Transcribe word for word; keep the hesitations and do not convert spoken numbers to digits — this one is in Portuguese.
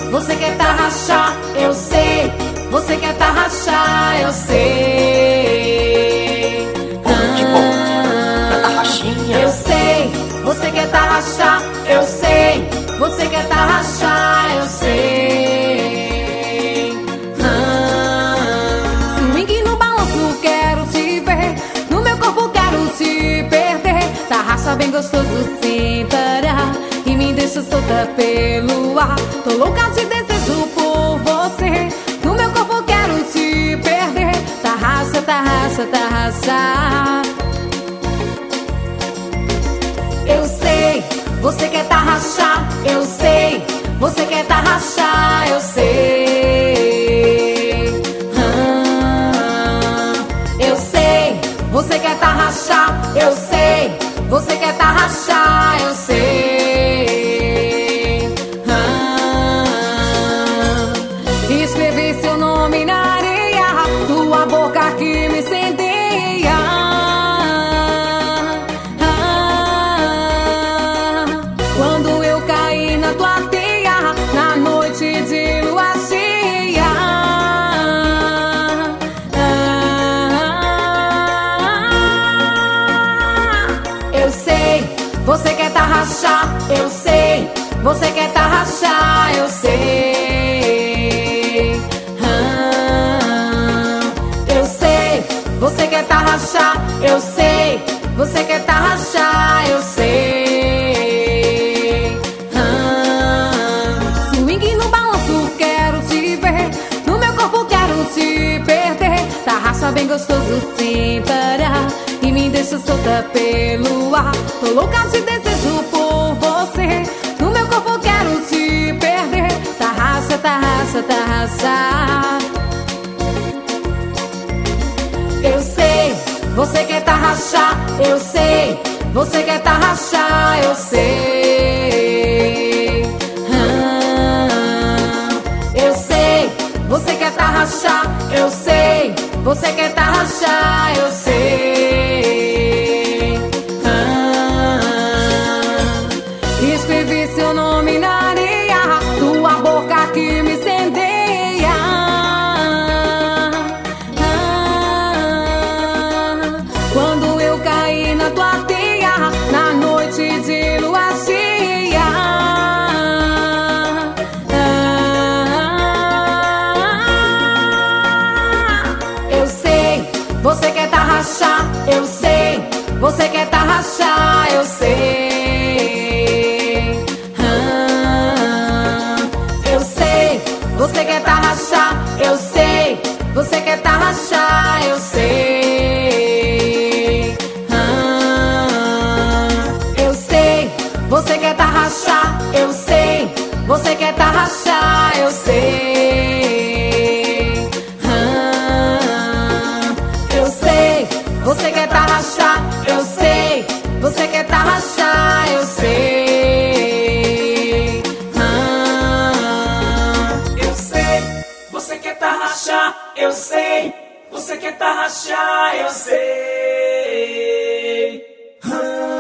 você quer tarraxar, eu sei. Você quer tarraxar, eu sei. Bonde, bonde, da tarraxinha. Eu sei, você quer tarraxar, eu sei. Você quer tarraxar, eu sei. ah. Swing no balanço, quero te ver. No meu corpo quero te perder. Tarraxa bem gostoso sem parar e me deixa solta pelo ar. Tô louca de desejo por você. No meu corpo quero te perder. Tarraxa, tarraxa, tarraxa. Eu sei, você quer tarraxar, eu sei. Você quer tarraxar, eu sei. ah. Eu sei, você quer tarraxar, eu sei. Você quer tarraxar, eu sei. ah. Escrevi seu nome na areia, tua boca que me incendeia. ah. Quando eu caí na tua teia, na noite de lua cheia. ah. Eu sei, você quer tarraxar, eu sei. Você quer tarraxar, eu sei. ah. Eu sei, você quer tarraxar, eu sei. Você quer tarraxar, eu sei. ah. Swing no balanço, quero te ver. No meu corpo quero te perder. Tarraxa bem gostoso sem parar e me deixa solta pelo ar. Tô louca de desejo por você. No meu corpo quero te perder. Tarraxa, tarraxa, tarraxa. Eu sei, você quer tarraxar, eu sei. Você quer tarraxar, eu sei. ah. Eu sei, você quer tarraxar, eu sei. Você quer tarraxar, eu sei. ah. Escrevi seu nome na areia, tua boca que me incendeia. ah. Quando eu caí na tua teia, na noite de lua cheia. ah. Eu sei, você quer tarraxar, eu sei. Você quer tarraxar, eu sei. ah. Eu sei, você quer tarraxar, eu sei. Você quer tarraxar, eu sei. ah. Eu sei, você quer tarraxar, eu sei. Você quer tarraxar, eu sei. ah. Eu sei, você quer tarraxar, eu sei. Você quer tarraxar, eu sei. ah. Eu sei, você quer tarraxar, eu sei. Você quer tarraxar, eu sei. Ah.